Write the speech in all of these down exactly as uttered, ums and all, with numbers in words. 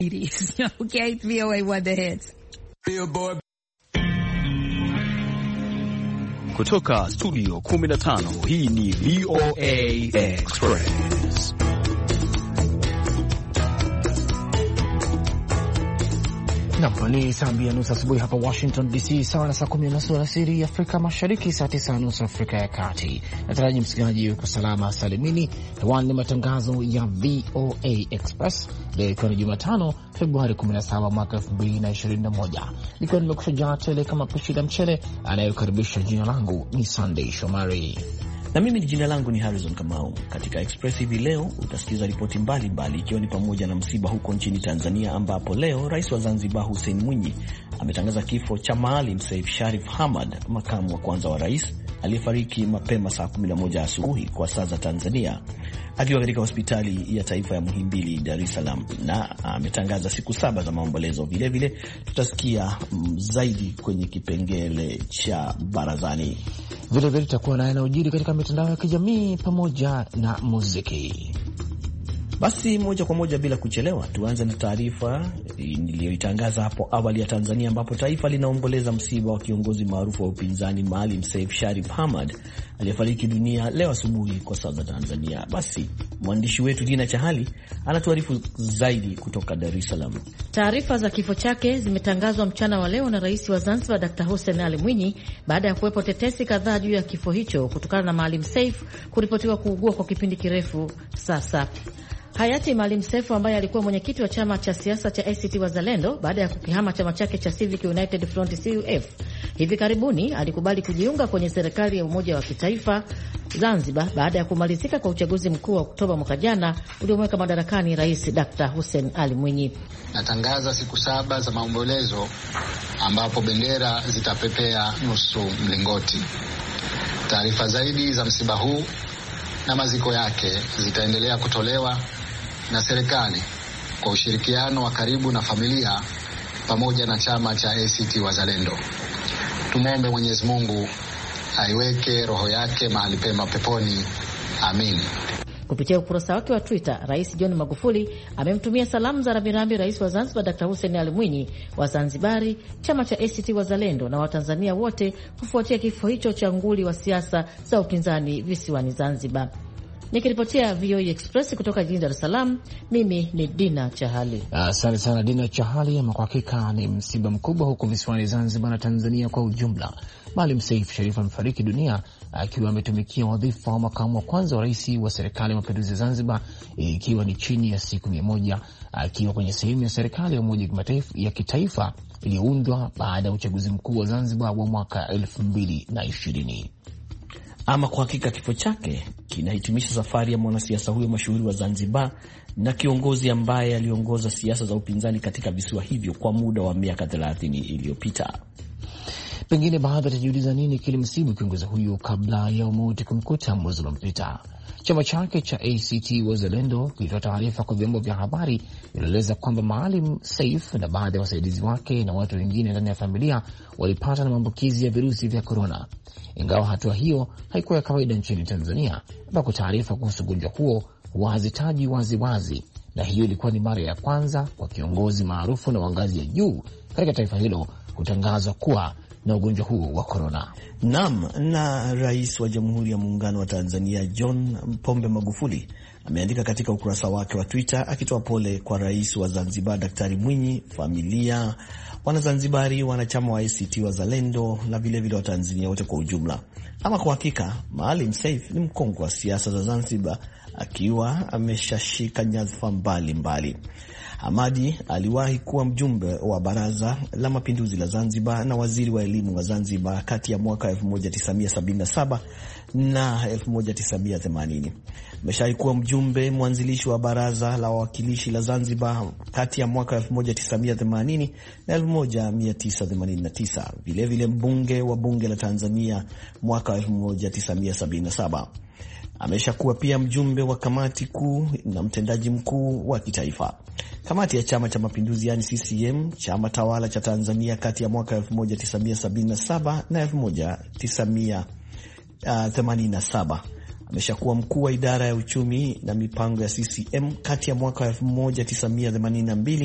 Okay, V O A one the hits. Billboard. Kutoka studio kumi na tano, hii ni V O A Express. Napo ni saa mbili na nusu asubuhi hapa Washington D C, sawa na saa kumi na nusu alasiri Afrika Mashariki, saa tisa na nusu Afrika ya Kati. Nataraji msikilizaji yuko salama salimini. Hewani ni matangazo ya V O A Express leo ikiwa ni Jumatano Februari kumi na saba mwaka elfu mbili na ishirini na moja. Nikiwa nimekushajaa tele kama pishi la mchele, anayokaribisha jina langu ni Sunday Shomari. Na mimi jina langu ni Harrison Kamau. Katika Express hivi leo utasikiza ripoti mbalimbali, ikiwa ni pamoja na msiba huko nchini Tanzania, ambapo leo Rais wa Zanzibar Hussein Mwinyi ametangaza kifo cha Maalim Seif Sharif Hamad, makamu wa kwanza wa rais, aliyefariki mapema saa kumi na moja asubuhi kwa saa za Tanzania, akiwa katika hospitali ya taifa ya Muhimbili, Dar es Salaam, na ametangaza siku saba za maombolezo. Vile vile tutasikia zaidi kwenye kipengele cha barazani. Vile vile tutakuwa na yanayojiri katika mitandao ya kijamii pamoja na muziki. Basi moja kwa moja bila kuchelewa, tuanze na taarifa niliyoitangaza hapo awali ya Tanzania, ambapo taifa linaomboleza msiba wa kiongozi maarufu wa upinzani Maalim Seif Sharif Hamad aliyefariki dunia leo asubuhi kwa saa za Tanzania. Basi mwandishi wetu Dina Chahali anatuarifu zaidi kutoka Dar es Salaam. Taarifa za kifo chake zimetangazwa mchana wa leo na Rais wa Zanzibar Daktari Hussein Ali Mwinyi baada ya kuwepo tetesi kadhaa juu ya kifo hicho kutokana na Maalim Seif kuripotiwa kuugua kwa kipindi kirefu sasa. Hayati Maalim Seif ambaye alikuwa mwenyekiti wa chama cha siasa cha A C T Wazalendo baada ya kukihama chama chake cha Civic United Front C U F, hivi karibuni alikubali kujiunga kwenye serikali ya umoja wa kitaifa Zanzibar baada ya kumalizika kwa uchaguzi mkuu wa Oktoba mwaka jana uliomweka madarakani Rais Daktari Hussein Ali Mwinyi. Natangaza siku saba za maombolezo ambapo bendera zitapepea nusu mlingoti. Taarifa zaidi za msiba huu na maziko yake zitaendelea kutolewa na serikali kwa ushirikiano wa karibu na familia pamoja na chama cha A C T Wazalendo. Tumwombe Mwenyezi Mungu aiweke roho yake mahali pema peponi. Amin. Kupitia ukurasa wake wa Twitter, Rais John Magufuli amemtumia salamu za rambirambi Rais wa Zanzibar Daktari Hussein Ali Mwinyi, wa Zanzibari, chama cha A C T Wazalendo na Watanzania wote kufuatia kifo hicho cha nguli wa siasa za upinzani visiwani Zanzibar. Nikiripotia V O A Express kutoka jijini Dar es Salaam, mimi ni Dina Chahali. Asante sana Dina Chahali. Ama kwa hakika ni msiba mkubwa huko visiwani Zanzibar na Tanzania kwa ujumla. Maalim Seif Sharif amefariki dunia akiwa ametumikia wadhifa wa makamu wa kwanza wa rais wa serikali ya mapinduzi ya Zanzibar, ikiwa ni chini ya siku mia moja, akiwa kwenye sehemu ya serikali ya umoja ya kitaifa iliyoundwa baada ya uchaguzi mkuu wa Zanzibar wa mwaka elfu mbili na ishirini. Ama kwa hakika kifo chake kinahitimisha safari ya mwanasiasa huyo mashuhuri wa Zanzibar na kiongozi ambaye aliongoza siasa za upinzani katika visiwa hivyo kwa muda wa miaka thelathini iliyopita. Pengine baadhi watajiuliza nini kilimsibu kiongozi huyo kabla ya umauti kumkuta mwezi uliopita. Chama chake cha A C T Wazalendo kilitoa taarifa kwa vyombo vya habari ilieleza kwamba Maalim Seif na baadhi ya wasaidizi wake na watu wengine ndani ya familia walipata na maambukizi ya virusi vya korona. Ingawa hatua hiyo haikuwa ya kawaida nchini Tanzania, ambako taarifa kuhusu ugonjwa huo wazitaji wazi wazi, na hiyo ilikuwa ni mara ya kwanza kwa kiongozi maarufu na wa ngazi ya juu katika taifa hilo kutangazwa kuwa na ugonjwa huo wa korona. Naam, na Rais wa Jamhuri ya Muungano wa Tanzania John Pombe Magufuli ameandika katika ukurasa wake wa Twitter akitoa pole kwa Rais wa Zanzibar Daktari Mwinyi, familia, Wanazanzibari, wanachama wa A C T Wazalendo na vile vile wa Tanzania wote kwa ujumla. Ama kwa hakika Maalim Seif ni mkongwe wa siasa za Zanzibar, akiwa ameshashika nyadhifa mbalimbali. Hamadi aliwahi kuwa mjumbe wa Baraza la Mapinduzi la Zanzibar na waziri wa elimu wa Zanzibar kati ya mwaka elfu moja tisa mia sabini na saba na elfu moja tisa mia themanini. Ameshawahi kuwa mjumbe mwanzilishi wa Baraza la Wawakilishi la Zanzibar kati ya mwaka elfu moja tisa mia themanini na elfu moja mia tisa themanini na tisa. Vile vile mbunge wa bunge la Tanzania mwaka elfu moja tisa mia sabini na saba. Ameshakuwa pia mjumbe wa kamati kuu na mtendaji mkuu wa kitaifa. Kamati ya Chama cha Mapinduzi yani C C M, chama tawala cha Tanzania kati ya mwaka elfu moja tisa mia sabini na saba na elfu moja tisa mia themanini na saba. Ameshakuwa mkuu wa idara ya uchumi na mipango ya C C M kati ya mwaka elfu moja tisa mia themanini na mbili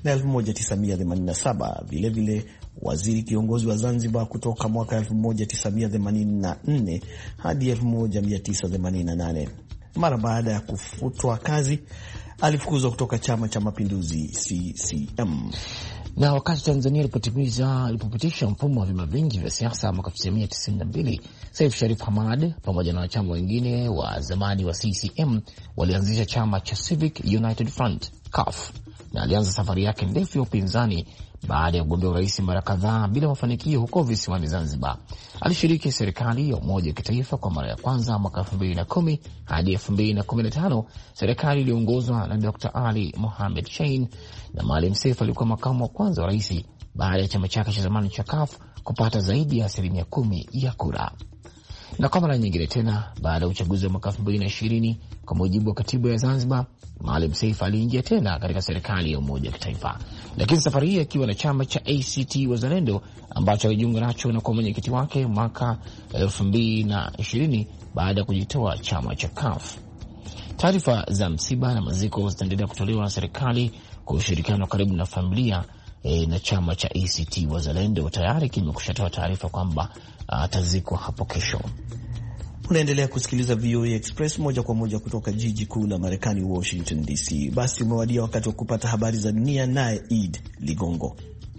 na elfu moja tisa mia themanini na saba. Vilevile waziri kiongozi wa Zanzibar kutoka mwaka elfu moja tisa mia themanini na nne hadi elfu moja mia tisa themanini na nane. Mara baada ya kufutwa kazi alifukuzwa kutoka Chama cha Mapinduzi C C M. Na wakati Tanzania ilipotimiza ilipopitisha mfumo wa vyama vingi vya siasa mwaka elfu tisa mia tisini na mbili, Saif Sharif Hamad pamoja na wanachama wengine wa zamani wa C C M walianzisha chama cha Civic United Front C U F, na alianza safari yake ndefu ya upinzani baada ya kugombea urais mara kadhaa bila mafanikio huko visiwani Zanzibar. Alishiriki serikali ya umoja wa kitaifa kwa mara ya kwanza mwaka elfu mbili na kumi hadi elfu mbili na kumi na tano, serikali iliongozwa na Doctor Ali Mohamed Shein, na Maalim Seif alikuwa makamu wa kwanza wa rais baada ya chama chake cha zamani cha C U F kupata zaidi ya asilimia kumi ya kura. Na kwa mara nyingine tena baada ya uchaguzi wa mwaka elfu mbili na ishirini, kwa mujibu wa katiba ya Zanzibar, Maalim Seif aliingia tena katika serikali ya umoja wa kitaifa, lakini safari hii akiwa na chama cha A C T Wazalendo ambacho alijiunga nacho na kwa mwenyekiti wake mwaka elfu mbili na ishirini baada ya kujitoa chama cha C U F. Taarifa za msiba na maziko zitaendelea kutolewa na serikali kwa ushirikiano karibu na familia e, na chama cha A C T Wazalendo tayari kimekushatoa taarifa kwamba atazikwa hapo kesho. Unaendelea kusikiliza V O A Express moja kwa moja kutoka jiji kuu la Marekani, Washington D C. Basi umewadia wakati wa kupata habari za dunia, naye Eid Ligongo.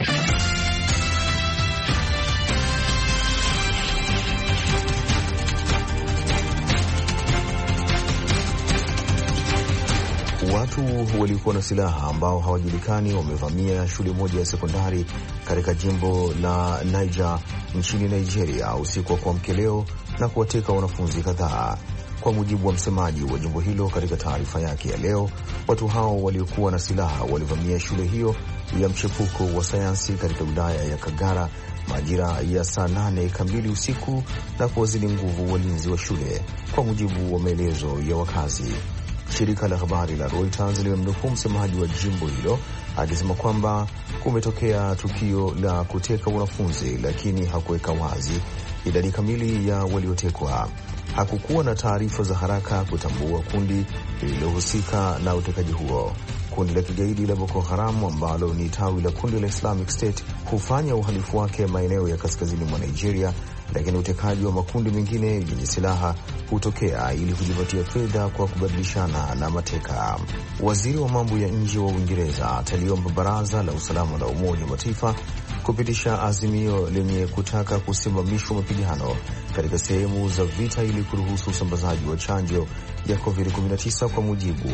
Watu walikuwa na silaha ambao hawajulikani wamevamia shule moja ya sekondari katika jimbo la Niger nchini Nigeria usiku wa kuamkia leo na kuwateka wanafunzi kadhaa. Kwa mujibu wa msemaji wa jimbo hilo katika taarifa yake ya leo, watu hao waliokuwa na silaha walivamia shule hiyo ya mchepuko wa sayansi katika wilaya ya Kagara majira ya saa nane kamili usiku na kuwazidi nguvu walinzi wa shule, kwa mujibu wa maelezo ya wakazi. Shirika la habari la Reuters limemnukuu msemaji wa jimbo hilo akisema kwamba kumetokea tukio la kuteka wanafunzi, lakini hakuweka wazi idadi kamili ya waliotekwa. Hakukuwa na taarifa za haraka kutambua kundi lililohusika na utekaji huo. Kundi la kigaidi la Boko Haram ambalo ni tawi la kundi la Islamic State hufanya uhalifu wake maeneo ya kaskazini mwa Nigeria, lakini utekaji wa makundi mengine yenye silaha hutokea ili kujipatia fedha kwa kubadilishana na mateka. Waziri wa mambo ya nje wa Uingereza ataliomba Baraza la Usalama la Umoja wa Mataifa kupitisha azimio lenye kutaka kusimamishwa mapigano katika sehemu za vita ili kuruhusu usambazaji wa chanjo ya covid kumi na tisa, kwa mujibu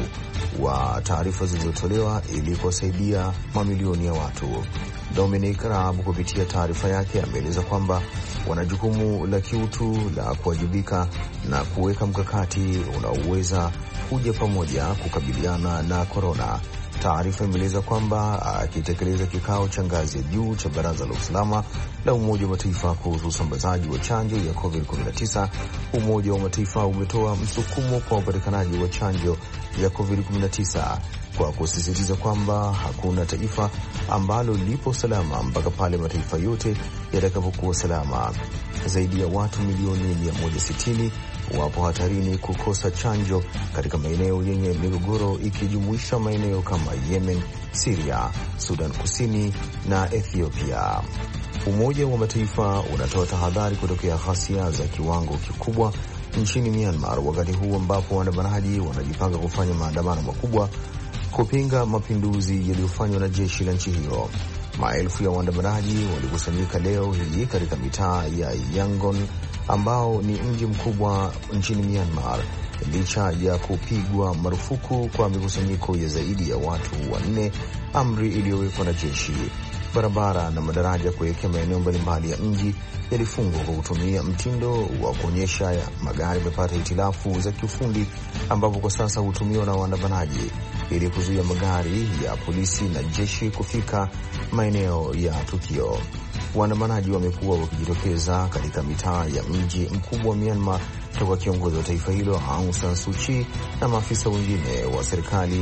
wa taarifa zilizotolewa ili kuwasaidia mamilioni ya watu. Dominic Raab kupitia taarifa yake ameeleza kwamba wana jukumu la kiutu la kuwajibika na kuweka mkakati unaoweza kuja pamoja kukabiliana na korona. Taarifa imeeleza kwamba akitekeleza kikao cha ngazi ya juu cha Baraza la Usalama la Umoja wa Mataifa kuhusu usambazaji wa chanjo ya covid kumi na tisa, Umoja wa Mataifa umetoa msukumo kwa upatikanaji wa chanjo ya covid kumi na tisa kwa kusisitiza kwamba hakuna taifa ambalo lipo salama mpaka pale mataifa yote yatakapokuwa salama. Zaidi ya watu milioni mia moja sitini wapo hatarini kukosa chanjo katika maeneo yenye migogoro, ikijumuisha maeneo kama Yemen, Syria, Sudan Kusini na Ethiopia. Umoja wa Mataifa unatoa tahadhari kutokea ghasia za kiwango kikubwa nchini Myanmar, wakati huu ambapo waandamanaji wanajipanga kufanya maandamano makubwa kupinga mapinduzi yaliyofanywa na jeshi la nchi hiyo. Maelfu ya waandamanaji walikusanyika leo hii katika mitaa ya Yangon ambao ni mji mkubwa nchini Myanmar, licha ya kupigwa marufuku kwa mikusanyiko ya zaidi ya watu wanne, amri iliyowekwa na jeshi. Barabara na madaraja kuelekea maeneo mbalimbali ya mji yalifungwa kwa kutumia mtindo wa kuonyesha magari yamepata hitilafu za kiufundi, ambapo kwa sasa hutumiwa na waandamanaji ili kuzuia magari ya polisi na jeshi kufika maeneo ya tukio. Waandamanaji wamekuwa wakijitokeza katika mitaa ya mji mkubwa wa Myanmar toka kiongozi wa taifa hilo Aung San Suu Kyi na maafisa wengine wa serikali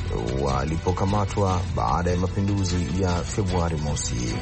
walipokamatwa baada ya mapinduzi ya Februari mosi.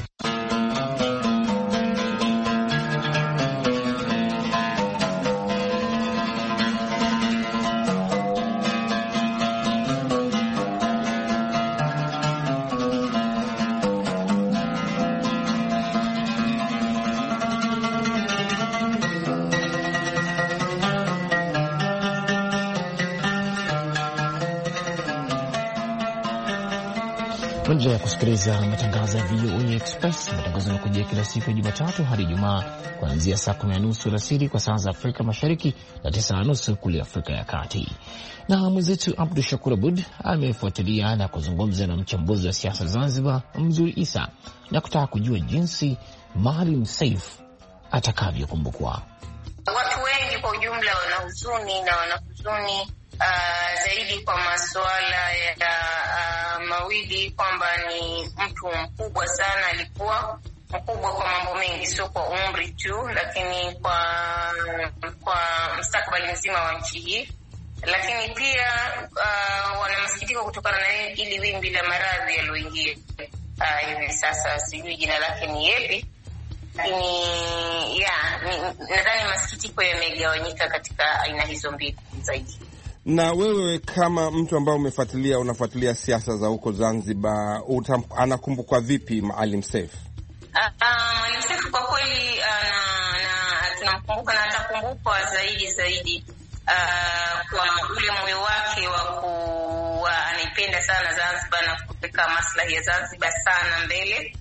Unaendelea kusikiliza matangazo ya V O A Express. Matangazo yanakujia kila siku ya Jumatatu hadi Ijumaa kuanzia saa kumi na nusu alasiri kwa saa za Afrika Mashariki na tisa na nusu kule Afrika ya Kati. Na mwenzetu Abdu Shakur Abud amefuatilia na kuzungumza na mchambuzi wa siasa Zanzibar Mzuri Isa na kutaka kujua jinsi Maalim Seif atakavyokumbukwa. Watu wengi kwa ujumla wana huzuni na wana huzuni uh, zaidi kwa masuala ya uh, mawili, kwamba ni mtu mkubwa sana, alikuwa mkubwa kwa mambo mengi, sio kwa umri tu, lakini kwa kwa mustakabali mzima wa nchi hii. Lakini pia uh, wana masikitiko kutokana na ili wimbi la maradhi yaloingia uh, hivi sasa, sijui jina lake ni yepi, lakini ya nadhani masikitiko yamegawanyika katika aina hizo mbili zaidi. Na wewe kama mtu ambaye umefuatilia unafuatilia siasa za huko Zanzibar, anakumbukwa vipi Maalim Seif? Uh, uh, Maalim Seif kwa kweli uh, na, na tunamkumbuka na atakumbukwa zaidi zaidi uh, kwa ule moyo wake wa kuwa anaipenda sana Zanzibar na kupeleka maslahi ya Zanzibar sana mbele,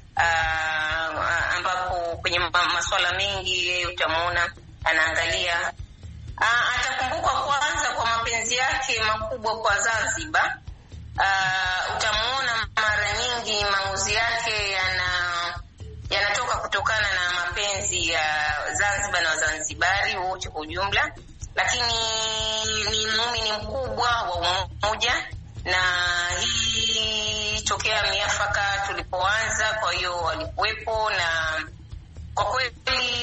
uh, ambapo kwenye masuala mengi utamuona anaangalia. Uh, atakumbukwa kwanza kwa mapenzi yake makubwa kwa Zanzibar. Uh, utamuona mara nyingi maamuzi yake yana yanatoka kutokana na mapenzi ya Zanzibar na Wazanzibari wote kwa ujumla, lakini ni muumini mkubwa wa umoja, na hii tokea miafaka tulipoanza. Kwa hiyo walikuwepo, na kwa kweli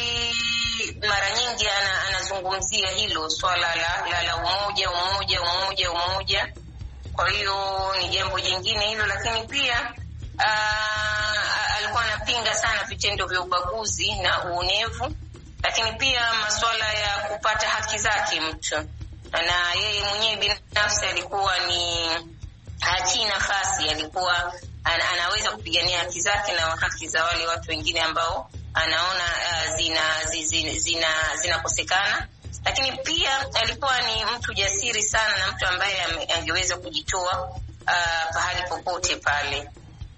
mara nyingi anazungumzia hilo swala la, la, la umoja umoja umoja umoja. Kwa hiyo ni jambo jingine hilo, lakini pia uh, alikuwa anapinga sana vitendo vya ubaguzi na uonevu, lakini pia masuala ya kupata haki zake mtu, na yeye mwenyewe binafsi alikuwa ni hati nafasi, alikuwa ana, anaweza kupigania haki zake na haki za wale watu wengine ambao anaona uh, zina zina zina zinakosekana. Lakini pia alikuwa ni mtu jasiri sana na mtu ambaye angeweza kujitoa uh, pahali popote pale.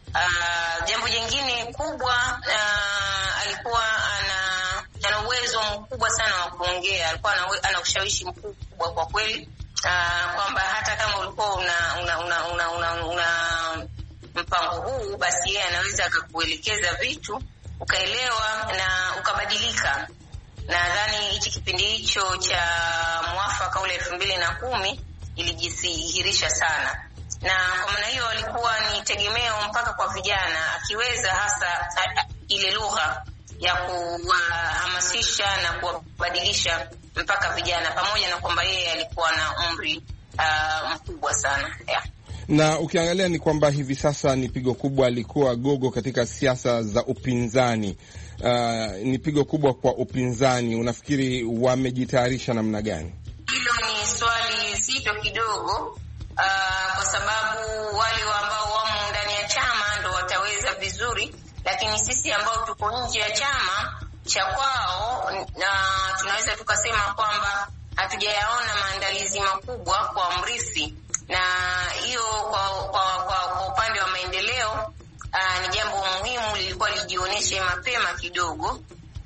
Uh, jambo jingine kubwa, uh, alikuwa ana ana uwezo mkubwa sana wa kuongea, alikuwa ana ushawishi mkubwa kwa kweli, uh, kwamba hata kama ulikuwa una una una una, una, una mpango huu, basi yeye anaweza akakuelekeza vitu ukaelewa na ukabadilika. Nadhani hichi kipindi hicho cha mwafaka ule elfu mbili na kumi ilijidhihirisha sana, na kwa maana hiyo alikuwa ni tegemeo mpaka kwa vijana, akiweza hasa ile lugha ya kuhamasisha na kuwabadilisha mpaka vijana, pamoja na kwamba yeye alikuwa na umri uh, mkubwa sana yeah. Na ukiangalia ni kwamba hivi sasa ni pigo kubwa, alikuwa gogo katika siasa za upinzani. Uh, ni pigo kubwa kwa upinzani. Unafikiri wamejitayarisha namna gani? Hilo ni swali zito kidogo, uh, kwa sababu wale ambao wamo ndani ya chama ndo wataweza vizuri, lakini sisi ambao tuko nje ya chama cha kwao, na tunaweza tukasema kwamba hatujayaona maandalizi makubwa kwa mrithi, na hiyo kwa kwa kwa, kwa upande wa maendeleo uh, ni jambo muhimu, lilikuwa lijionyeshe mapema kidogo.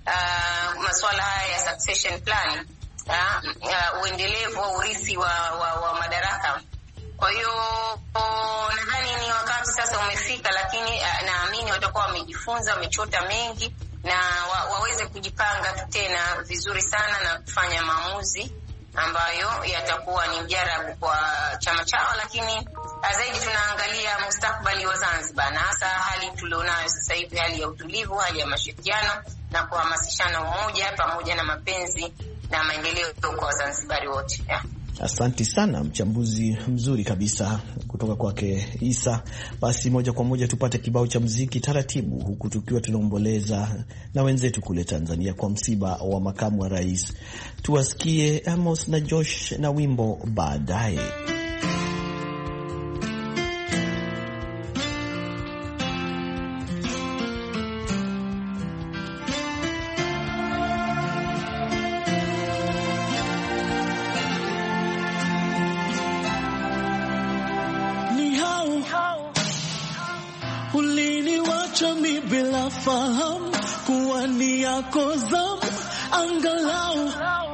Uh, masuala haya ya succession plan, uh, uh, uendelevu wa urithi wa, wa, wa madaraka. Kwa hiyo nadhani ni wakati sasa umefika, lakini uh, naamini watakuwa wamejifunza, wamechota mengi, na wa, waweze kujipanga tu tena vizuri sana na kufanya maamuzi ambayo yatakuwa ni mjarabu kwa chama chao. Lakini zaidi tunaangalia mustakabali wa Zanzibar, na hasa hali tulionayo sasa hivi, hali ya utulivu, hali ya mashirikiano na kuhamasishana umoja pamoja na mapenzi na maendeleo kwa Wazanzibari wote yeah. Asante sana, mchambuzi mzuri kabisa kutoka kwake Isa. Basi moja kwa moja tupate kibao cha muziki taratibu, huku tukiwa tunaomboleza na wenzetu kule Tanzania kwa msiba wa makamu wa rais. Tuwasikie Amos na Josh na wimbo Baadaye. uliniwacha mi bila fahamu kuwa ni yako zamu, angalau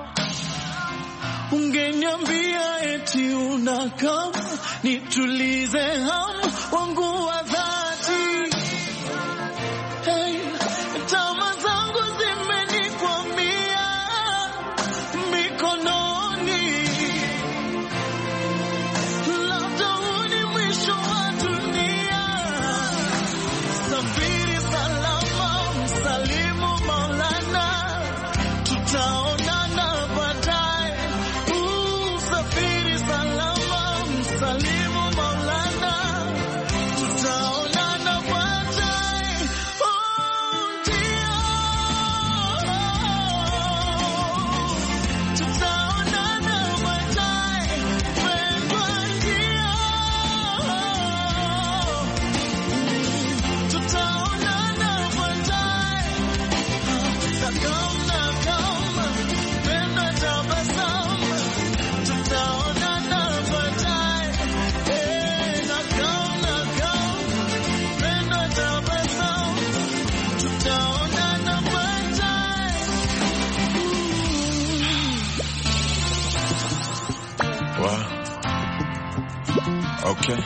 ungeniambia eti unakam nitulize hamu wangu wa dhati. Hey, tama zangu zimenikwamia mikononi, labda huu ni mwisho wa dunia. Safiri salama, msalimu Maulana, tutaonana baadaye. Safiri salama, msalimu Maulana, tutaonana baadaye. Oh dear, tutaonana baadaye, pendwa dear, tutaonana baadaye. Nakam nakam, pendwa tabasamu, tutaonana baadaye. Eh, nakam nakam, pendwa tabasamu, tutaonana baadaye. Wow. Okay.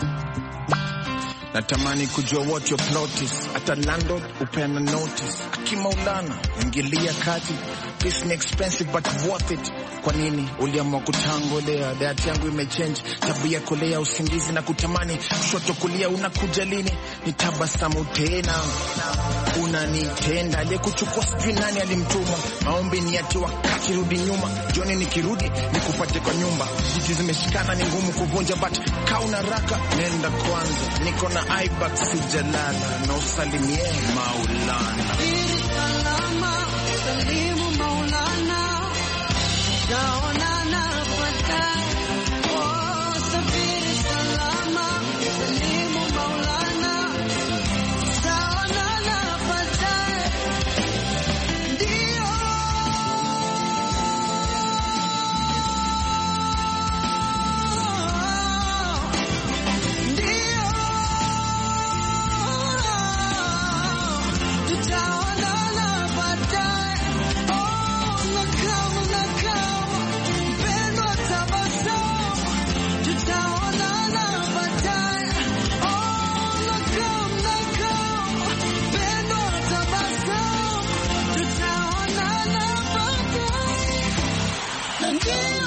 Natamani kujua what your plot is. Ata landlord upeana notice. Akimaulana ingilia kati. This ni expensive but worth it. Kwa nini uliamua kutangolea? Diet yangu imechange, tabia kolea, usingizi na kutamani kushoto kulia. Unakuja lini? Nitabasamu tena, unanitenda. Aliyekuchukua sijui nani alimtuma. Maombi ni ati wakati rudi nyuma. Jioni nikirudi nikupate kwa nyumba. Jiji zimeshikana ni ngumu kuvunja, but kauna raka nenda kwanza. Niko na iBack sijalala, na usalimie Maulana. Salama, salimu Maulana, tutaonana baadaye. Oh, safiri salama, salimu Maulana, tutaonana baadaye. Ndio ndio tutaonana baadaye. Oh, nakam nakam, pendwa tabasamu, tutaonana baadaye. Oh, nakam nakam, pendwa tabasamu, tutaonana baadaye. Ndio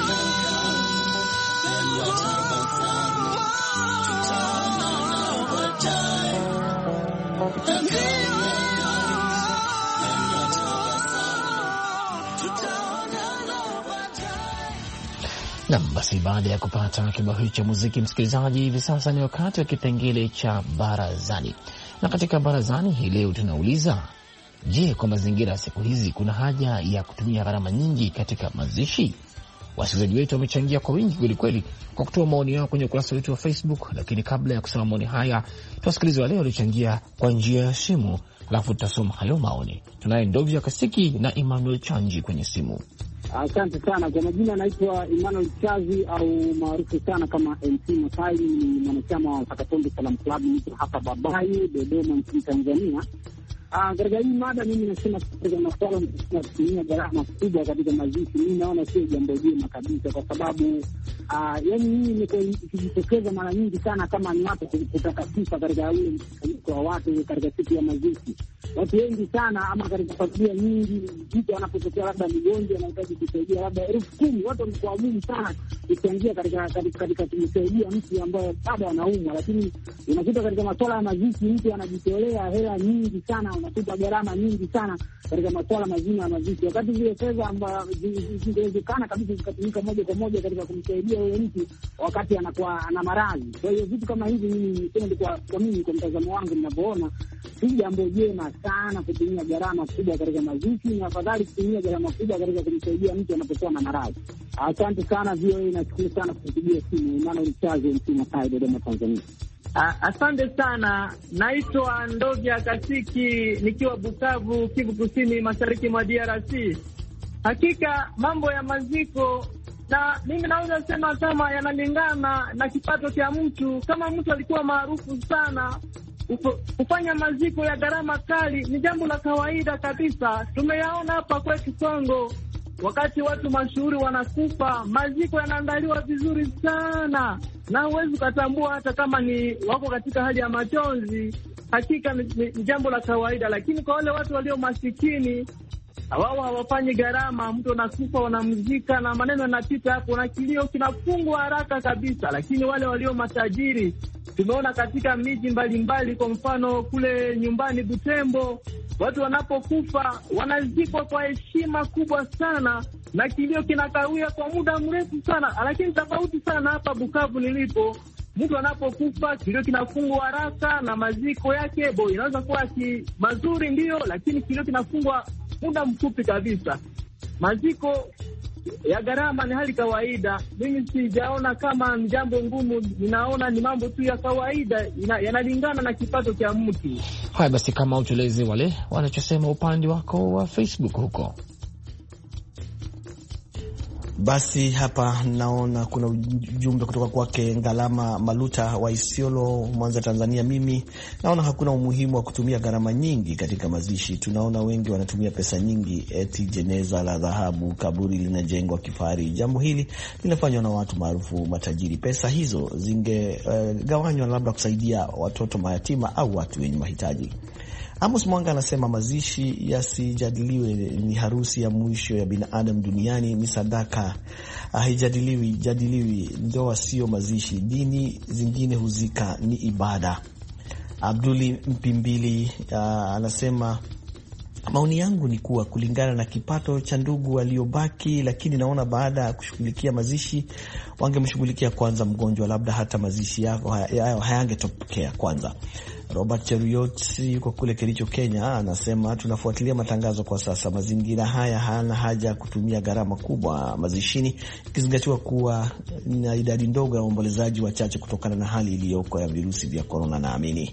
Nam, basi baada ya kupata kibao hicho cha muziki, msikilizaji, hivi sasa ni wakati wa kipengele cha barazani. Na katika barazani hii leo tunauliza, je, kwa mazingira ya siku hizi kuna haja ya kutumia gharama nyingi katika mazishi? Wasikilizaji wetu wamechangia kwa wingi kweli kweli kwa kutoa maoni yao kwenye ukurasa wetu wa Facebook, lakini kabla ya kusoma maoni haya, tuwasikilize wale waliochangia kwa njia ya simu, alafu tutasoma hayo maoni. Tunaye Ndovya Kasiki na Emmanuel Chanji kwenye simu. Asante sana. Kwa majina anaitwa Emmanuel Chazi au maarufu sana kama M C Masai, ni mwanachama wa Sakatonge Salam Club hapa Babai, Dodoma nchini Tanzania. Ah, katika hii mada mimi nasema katika masuala ya kutumia gharama kubwa katika mazishi, mimi naona sio jambo jema kabisa, kwa sababu ah, yani hii imekuwa ikijitokeza mara nyingi sana kama ni watu kutaka sifa katika ule mkusanyiko wa watu katika siku ya mazishi. Watu wengi sana ama katika familia nyingi, mtu anapotokea labda mgonjwa anahitaji kusaidia labda elfu kumi, watu wamekuwa muhimu sana kuchangia katika katika katika kumsaidia mtu ambaye bado anaumwa, lakini unakuta katika masuala ya mazishi mtu anajitolea hela nyingi sana, unakuta gharama nyingi sana katika masuala mazima ya mazishi, wakati zile fedha ambazo zingewezekana kabisa zikatumika moja kwa moja katika kumsaidia yule mtu wakati anakuwa ana maradhi. Kwa hiyo vitu kama hivi mimi niseme kwa kwa mimi kwa mtazamo wangu ninavyoona si jambo jema sana kutumia gharama kubwa katika mazishi, na afadhali kutumia gharama kubwa katika kumsaidia mtu anapokuwa na maradhi. Asante sana V O A, nashukuru sana kupigia simu. Maana ulichazo mtima Sai, Dodoma, Tanzania. Asante sana. Naitwa Ndovya Kasiki nikiwa Bukavu, Kivu Kusini, mashariki mwa D R C. Hakika mambo ya maziko, na mimi naweza sema kama yanalingana na kipato cha mtu. Kama mtu alikuwa maarufu sana, kufanya maziko ya gharama kali ni jambo la kawaida kabisa. Tumeyaona hapa kwetu Kongo, wakati watu mashuhuri wanakufa, maziko yanaandaliwa vizuri sana, na huwezi ukatambua hata kama ni wako katika hali ya majonzi. Hakika ni, ni jambo la kawaida, lakini kwa wale watu walio masikini, wao hawafanyi gharama. Mtu anakufa, wanamzika na maneno yanapita hapo na kilio kinafungwa haraka kabisa. Lakini wale walio matajiri, tumeona katika miji mbalimbali, kwa mfano kule nyumbani Butembo, watu wanapokufa wanazikwa kwa heshima kubwa sana na kilio kinakawia kwa muda mrefu sana. Lakini tofauti sana hapa Bukavu nilipo, mtu anapokufa kilio kinafungwa haraka na maziko yake bo inaweza kuwa ki mazuri ndio, lakini kilio kinafungwa muda mfupi kabisa. Maziko ya gharama ni hali kawaida. Mimi sijaona kama ni jambo ngumu, ninaona ni mambo tu ya kawaida, yanalingana na kipato cha mtu. Haya basi, kama utueleze wale wanachosema upande wako wa Facebook huko. Basi hapa naona kuna ujumbe kutoka kwake Ngalama Maluta wa Isiolo, Mwanza, Tanzania. Mimi naona hakuna umuhimu wa kutumia gharama nyingi katika mazishi. Tunaona wengi wanatumia pesa nyingi, eti jeneza la dhahabu, kaburi linajengwa kifahari. Jambo hili linafanywa na watu maarufu matajiri. Pesa hizo zingegawanywa uh, labda kusaidia watoto mayatima au watu wenye mahitaji. Amos Mwanga anasema mazishi yasijadiliwe, ni harusi ya mwisho ya binadamu duniani, ni sadaka, haijadiliwi jadiliwi. Ndoa sio mazishi, dini zingine huzika, ni ibada. Abduli Mpimbili uh, anasema maoni yangu ni kuwa kulingana na kipato cha ndugu waliobaki, lakini naona baada ya kushughulikia mazishi wangemshughulikia kwanza mgonjwa, labda hata mazishi yako hayangetokea kwanza. Robert Cheruiyot yuko kule Kericho, Kenya, anasema tunafuatilia matangazo kwa sasa. Mazingira haya hana haja kutumia gharama kubwa mazishini, ikizingatiwa kuwa na idadi ndogo ya waombolezaji wachache kutokana na hali iliyoko ya virusi vya korona, naamini.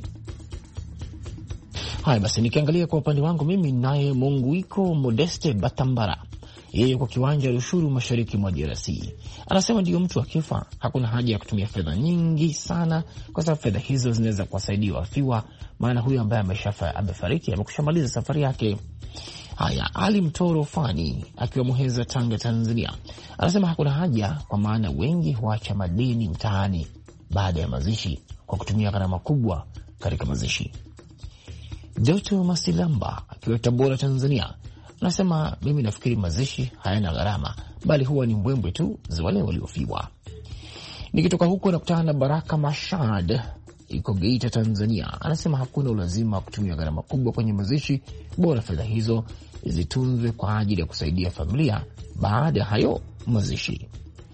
Haya basi, nikiangalia kwa upande wangu mimi, naye Munguiko Modeste Batambara, yeye kwa kiwanja Rushuru, mashariki mwa D R C, anasema ndio, mtu akifa hakuna haja ya kutumia fedha nyingi sana, kwa sababu fedha hizo zinaweza kuwasaidia wafiwa, maana huyo ambaye ameshafa amefariki amekushamaliza safari yake. Haya, Ali Mtoro Fani akiwa Muheza, Tanga, Tanzania, anasema hakuna haja, kwa maana wengi huacha madeni mtaani baada ya mazishi kwa kutumia gharama kubwa katika mazishi. Doto Masilamba akiwa Tabora, Tanzania, anasema mimi nafikiri mazishi hayana gharama, bali huwa ni mbwembwe tu za wale waliofiwa. Nikitoka huko nakutana na Baraka Mashad iko Geita, Tanzania, anasema hakuna ulazima kutumia gharama kubwa kwenye mazishi, bora fedha hizo zitunzwe kwa ajili ya kusaidia familia baada ya hayo mazishi.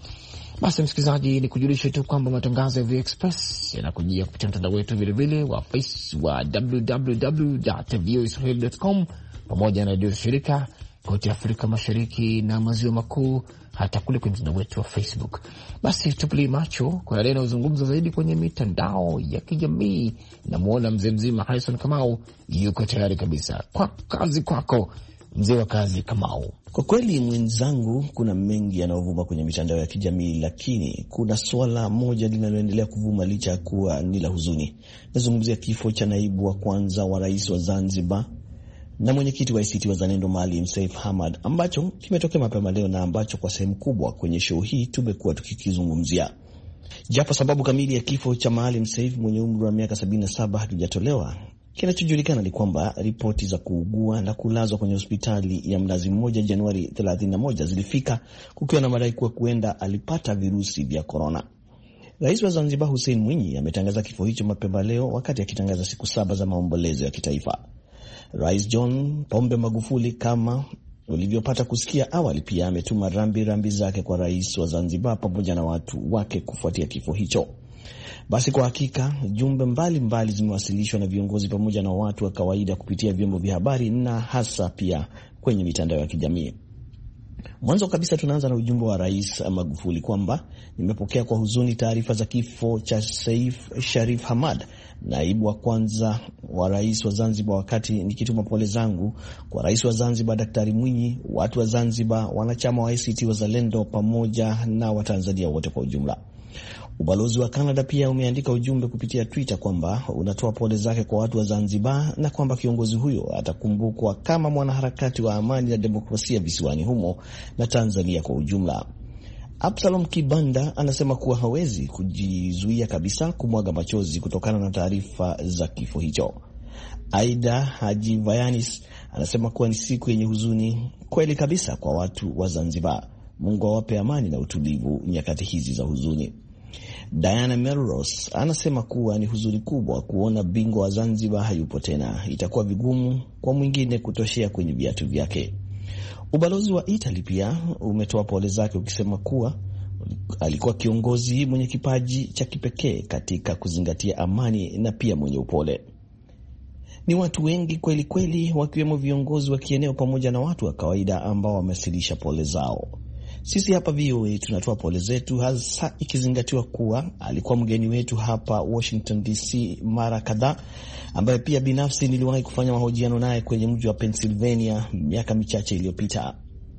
Basi msikilizaji, ni kujulisha tu kwamba matangazo ya V Express yanakujia kupitia mtandao wetu vile vile wa face wa w w w dot v o a swahili dot com pamoja na redio shirika kote Afrika Mashariki na Maziwa Makuu, hata kule kwenye mtandao wetu wa Facebook. Basi tupili macho kwa yale yanayozungumza zaidi kwenye mitandao ya kijamii. Namuona mzee mzima Harrison Kamau yuko tayari kabisa. Kwa kazi kwako mzee wa kazi Kamau. Kwa kweli mwenzangu, kuna mengi yanayovuma kwenye mitandao ya kijamii, lakini kuna swala moja linaloendelea kuvuma licha ya kuwa ni la huzuni. Nazungumzia kifo cha naibu wa kwanza wa rais wa Zanzibar na mwenyekiti wa A C T Wazalendo Maalim Seif Hamad, ambacho kimetokea mapema leo na ambacho kwa sehemu kubwa kwenye show hii tumekuwa tukikizungumzia. Japo sababu kamili ya kifo cha Maalim Seif mwenye umri wa miaka sabini na saba hakijatolewa, kinachojulikana ni kwamba ripoti za kuugua na kulazwa kwenye hospitali ya Mnazi Mmoja Januari thelathini na moja zilifika kukiwa na madai kuwa kuenda alipata virusi vya korona. Rais wa Zanzibar Hussein Mwinyi ametangaza kifo hicho mapema leo wakati akitangaza siku saba za maombolezo ya kitaifa. Rais John Pombe Magufuli, kama ulivyopata kusikia awali, pia ametuma rambi rambi zake kwa rais wa Zanzibar pamoja na watu wake kufuatia kifo hicho. Basi kwa hakika jumbe mbalimbali zimewasilishwa na viongozi pamoja na watu wa kawaida kupitia vyombo vya habari na hasa pia kwenye mitandao ya kijamii. Mwanzo kabisa tunaanza na ujumbe wa Rais Magufuli kwamba nimepokea kwa huzuni taarifa za kifo cha Seif Sharif Hamad, naibu wa kwanza wa rais wa Zanzibar, wakati nikituma pole zangu kwa rais wa Zanzibar Daktari Mwinyi, watu wa Zanzibar, wanachama wa A C T Wazalendo pamoja na Watanzania wote kwa ujumla. Ubalozi wa Canada pia umeandika ujumbe kupitia Twitter kwamba unatoa pole zake kwa watu wa Zanzibar na kwamba kiongozi huyo atakumbukwa kama mwanaharakati wa amani na demokrasia visiwani humo na Tanzania kwa ujumla. Absalom Kibanda anasema kuwa hawezi kujizuia kabisa kumwaga machozi kutokana na taarifa za kifo hicho. Aida Haji Vayanis anasema kuwa ni siku yenye huzuni kweli kabisa kwa watu wa Zanzibar. Mungu awape amani na utulivu nyakati hizi za huzuni. Diana Melrose anasema kuwa ni huzuni kubwa kuona bingwa wa Zanzibar hayupo tena. Itakuwa vigumu kwa mwingine kutoshea kwenye viatu vyake. Ubalozi wa Italy pia umetoa pole zake ukisema kuwa alikuwa kiongozi mwenye kipaji cha kipekee katika kuzingatia amani na pia mwenye upole. Ni watu wengi kweli kweli, wakiwemo viongozi wa kieneo pamoja na watu wa kawaida ambao wamewasilisha pole zao. Sisi hapa V O A tunatoa pole zetu, hasa ikizingatiwa kuwa alikuwa mgeni wetu hapa Washington D C mara kadhaa, ambaye pia binafsi niliwahi kufanya mahojiano naye kwenye mji wa Pennsylvania miaka michache iliyopita.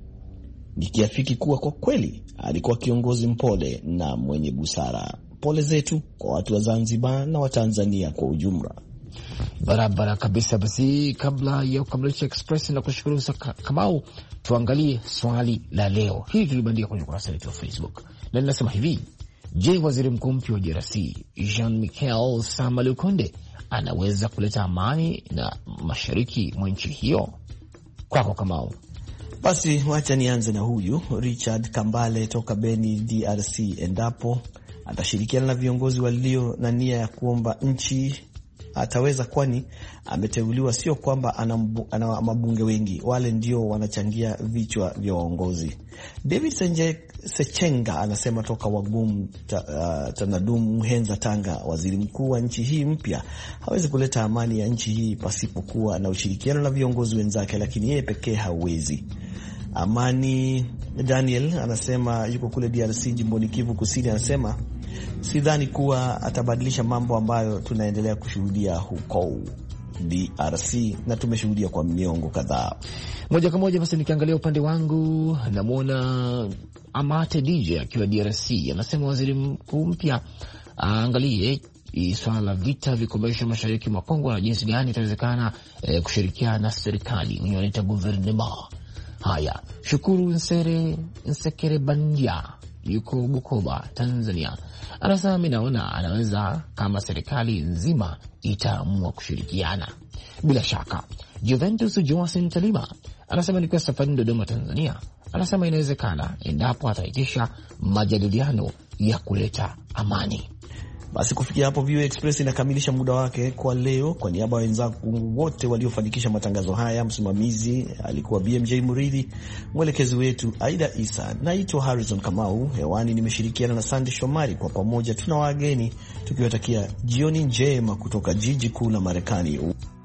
Nikiafiki kuwa kwa kweli alikuwa kiongozi mpole na mwenye busara. Pole zetu kwa watu wa Zanzibar na wa Tanzania kwa ujumla. Barabara kabisa. Basi kabla ya kukamilisha Express na kushukuru Kamau, tuangalie swali la leo. Hili tulibandika kwenye ukurasa wetu wa Facebook. Na linasema hivi: je, waziri mkuu mpya wa D R C Jean-Michel Sama Lukonde anaweza kuleta amani na mashariki mwa nchi hiyo? Kwako Kamau. Basi wacha nianze na huyu Richard Kambale toka Beni D R C. Endapo atashirikiana na viongozi walio na nia ya kuomba nchi ataweza, kwani ameteuliwa, sio kwamba ana, ana mabunge wengi, wale ndio wanachangia vichwa vya waongozi. David Senje, Sechenga anasema toka Wagum ta, uh, Tanadum Muhenza Tanga, waziri mkuu wa nchi hii mpya hawezi kuleta amani ya nchi hii pasipokuwa na ushirikiano na viongozi wenzake, lakini yeye pekee hawezi. Amani Daniel anasema yuko kule D R C jimboni Kivu Kusini, anasema sidhani kuwa atabadilisha mambo ambayo tunaendelea kushuhudia huko D R C na tumeshuhudia kwa miongo kadhaa. Moja kwa moja basi nikiangalia upande wangu namuona Amate D J akiwa D R C, anasema waziri mkuu mpya aangalie swala la vita vikomesha mashariki mwa Kongo na jinsi gani itawezekana eh, kushirikiana na serikali, wenyewe wanaita gouvernement. Haya, Shukuru Nsere Nsekere Bandia yuko Bukoba, Tanzania, anasema mimi naona anaweza kama serikali nzima itaamua kushirikiana. Bila shaka. Juventus Joasin Talima anasema ni kwa safari Dodoma, Tanzania, anasema inawezekana endapo ataitisha majadiliano ya kuleta amani. Basi kufikia hapo V O A Express inakamilisha muda wake kwa leo. Kwa niaba ya wenzangu wote waliofanikisha matangazo haya, msimamizi alikuwa B M J Muridhi, mwelekezi wetu Aida Isa, naitwa Harrison Kamau, hewani nimeshirikiana na Sandy Shomari. Kwa pamoja tuna wageni tukiwatakia jioni njema kutoka jiji kuu la Marekani.